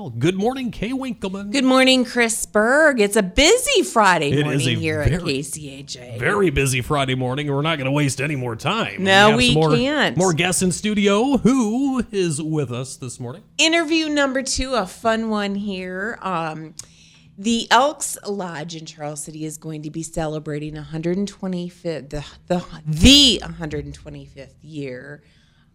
Well, good morning, Kay Winkleman. Good morning, Chris Berg. It's a busy Friday It morning is a here very- at KCHA. Very busy Friday morning, and we're not going to waste any more time. No, we have some can't. more guests in studio. Who is with us this morning? Interview number 2, a fun one here. The Elks Lodge in Charles City is going to be celebrating 125th, the 125th year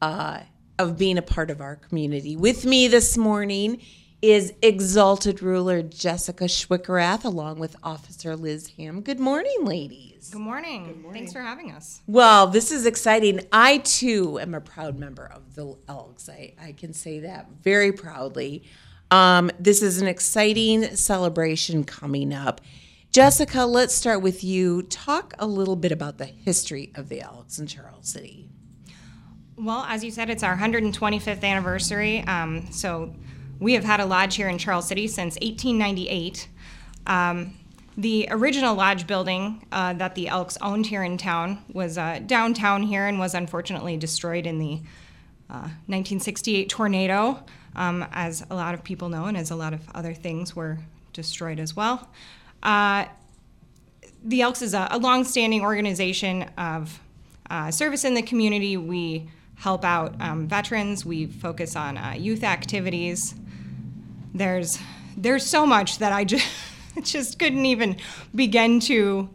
of being a part of our community. With me this morning is Exalted Ruler Jessica Schwickerath, along with Officer Liz Ham. Good morning, ladies. Good morning. Thanks for having us. Well, this is exciting. I, too, am a proud member of the Elks. I can say that very proudly. This is an exciting celebration coming up. Jessica, let's start with you. Talk a little bit about the history of the Elks in Charles City. Well, as you said, it's our 125th anniversary. So we have had a lodge here in Charles City since 1898. The original lodge building that the Elks owned here in town was downtown here and was unfortunately destroyed in the 1968 tornado, as a lot of people know, and as a lot of other things were destroyed as well. The Elks is a long-standing organization of service in the community. We help out veterans. We focus on youth activities. There's so much that I just couldn't even begin to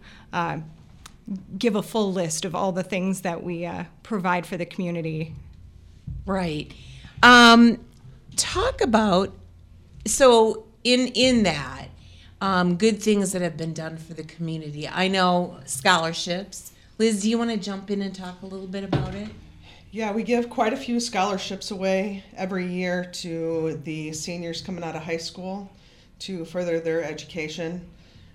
give a full list of all the things that we provide for the community. Right. Talk about, so in that, good things that have been done for the community. I know scholarships. Liz, do you want to jump in and talk a little bit about it? Yeah, we give quite a few scholarships away every year to the seniors coming out of high school to further their education.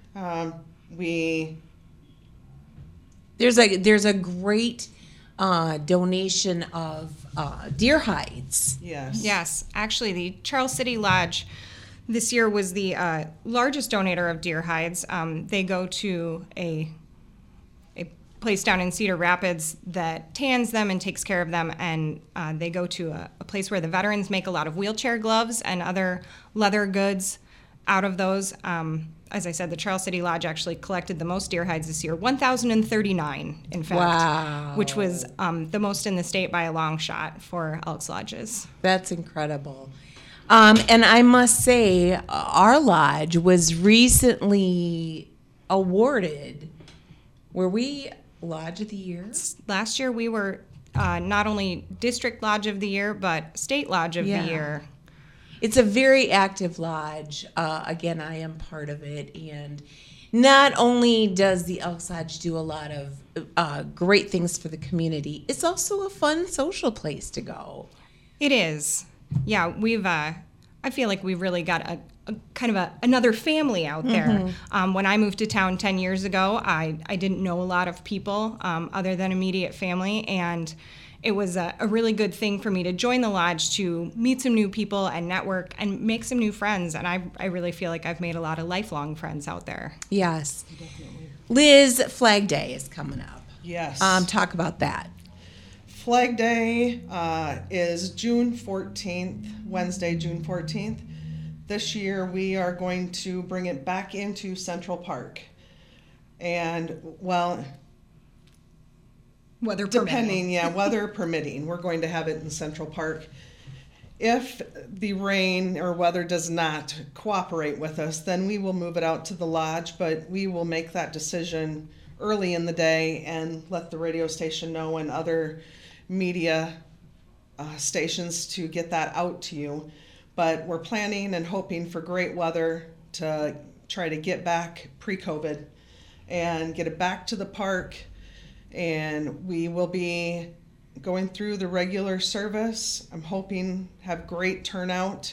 There's a great donation of deer hides. Yes. Yes, actually, the Charles City Lodge this year was the largest donator of deer hides. They go to a place down in Cedar Rapids that tans them and takes care of them, and they go to a place where the veterans make a lot of wheelchair gloves and other leather goods out of those. As I said, the Charles City Lodge actually collected the most deer hides this year, 1,039, in fact, Wow. which was the most in the state by a long shot for Elks Lodges. That's incredible. And I must say, our lodge was recently awarded, were we Lodge of the Year? Last year we were not only District Lodge of the Year, but State Lodge of the Year. It's a very active lodge. Again, I am part of it. And not only does the Elks Lodge do a lot of great things for the community, it's also a fun social place to go. It is. Yeah, I feel like we've really got a kind of another family out there. When I moved to town 10 years ago, I didn't know a lot of people other than immediate family, and it was a really good thing for me to join the lodge to meet some new people and network and make some new friends, and I really feel like I've made a lot of lifelong friends out there. Yes. Definitely. Liz, Flag Day is coming up. Yes. Talk about that. Flag Day is June 14th, Wednesday, June 14th. This year we are going to bring it back into Central Park. And, well, Weather weather permitting, we're going to have it in Central Park. If the rain or weather does not cooperate with us, then we will move it out to the lodge, but we will make that decision early in the day and let the radio station know and other media stations to get that out to you. But we're planning and hoping for great weather to try to get back pre-COVID and get it back to the park. And we will be going through the regular service. I'm hoping have great turnout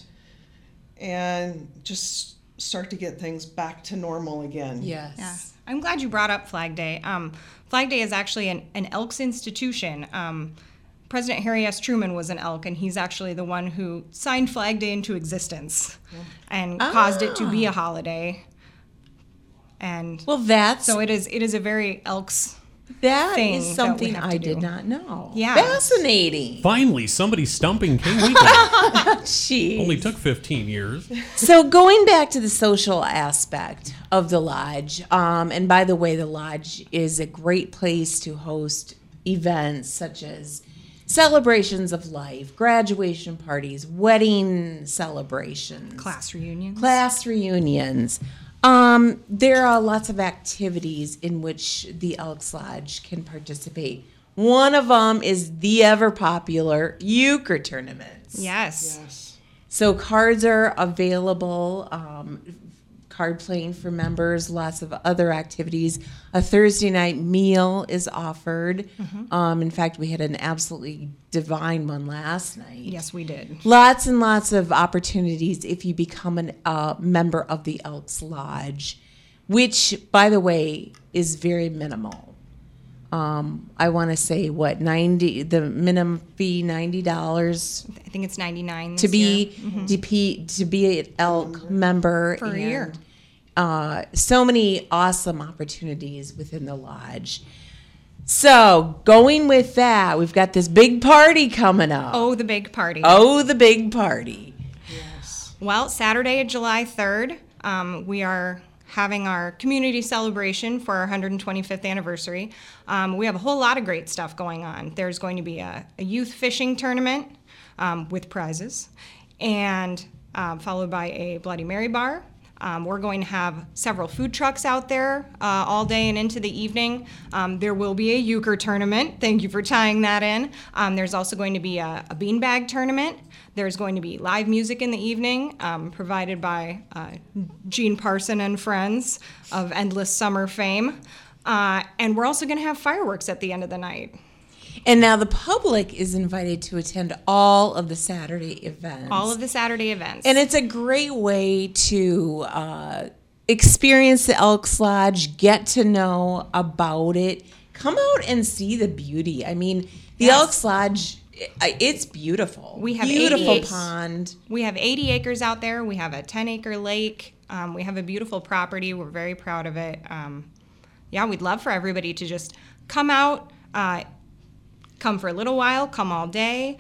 and just start to get things back to normal again. Yes. Yeah. I'm glad you brought up Flag Day. Flag Day is actually an Elks institution. President Harry S. Truman was an Elk, and he's actually the one who signed Flag Day into existence and caused it to be a holiday. And well, that's so it is a very Elks That thing is that we something have I to did do. not know. Yeah. Fascinating. Finally, somebody stumping King Weekend. Jeez. Only took 15 years. So going back to the social aspect of the lodge, and by the way, the lodge is a great place to host events such as celebrations of life, graduation parties, wedding celebrations, Class reunions. class reunions. There are lots of activities in which the Elks Lodge can participate. One of them is the ever popular euchre tournaments. Yes. Yes. So cards are available, card playing for members, lots of other activities. A Thursday night meal is offered. In fact, we had an absolutely divine one last night. Yes, we did. Lots and lots of opportunities if you become a member of the Elks Lodge, which, by the way, is very minimal. I want to say the minimum fee $90 I think it's 99 to this be year. to be an Elk member For a year. So many awesome opportunities within the lodge. So going with that, we've got this big party coming up. Oh, the big party. The big party. Yes. Well, Saturday, July 3rd, we are having our community celebration for our 125th anniversary. We have a whole lot of great stuff going on. There's going to be a youth fishing tournament with prizes, and followed by a Bloody Mary bar. We're going to have several food trucks out there all day and into the evening. There will be a euchre tournament. Thank you for tying that in. There's also going to be a beanbag tournament. There's going to be live music in the evening provided by Gene Parson and friends of Endless Summer fame. And we're also going to have fireworks at the end of the night. And now the public is invited to attend all of the Saturday events. All of the Saturday events. And it's a great way to experience the Elks Lodge, get to know about it, come out and see the beauty. I mean, the Yes. Elks Lodge, it's beautiful. We have beautiful 88 pond. We have 80 acres out there. We have a 10-acre lake. We have a beautiful property. We're very proud of it. Yeah, we'd love for everybody to just come out, come for a little while, come all day.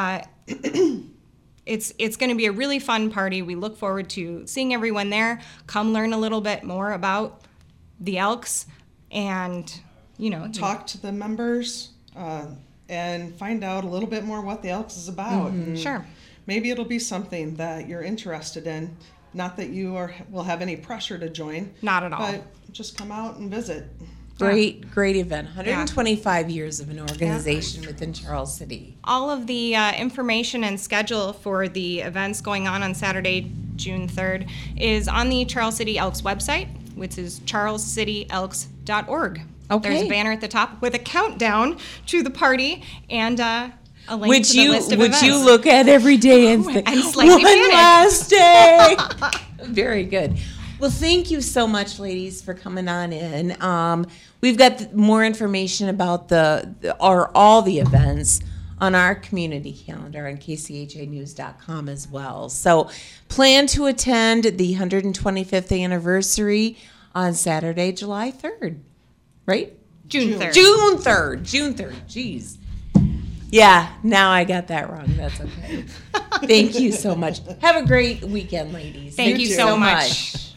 It's going to be a really fun party. We look forward to seeing everyone there. Come learn a little bit more about the Elks and, Talk to the members and find out a little bit more what the Elks is about. And Sure. maybe it'll be something that you're interested in. Not that you will have any pressure to join. Not at all. But just come out and visit. Great event. 125 years of an organization within Charles City. All of the information and schedule for the events going on Saturday, June 3rd, is on the Charles City Elks website, which is charlescityelks.org. Okay. There's a banner at the top with a countdown to the party and a link to the list of events. Which you look at every day and think, I'm slightly one panicked." last day. Very good. Well, thank you so much, ladies, for coming on in. We've got more information about all the events on our community calendar on kchanews.com as well. So plan to attend the 125th anniversary on Saturday, July 3rd, right? June 3rd. June 3rd. Jeez. Yeah, now I got that wrong. That's okay. Thank you so much. Have a great weekend, ladies. Thank you too. so much.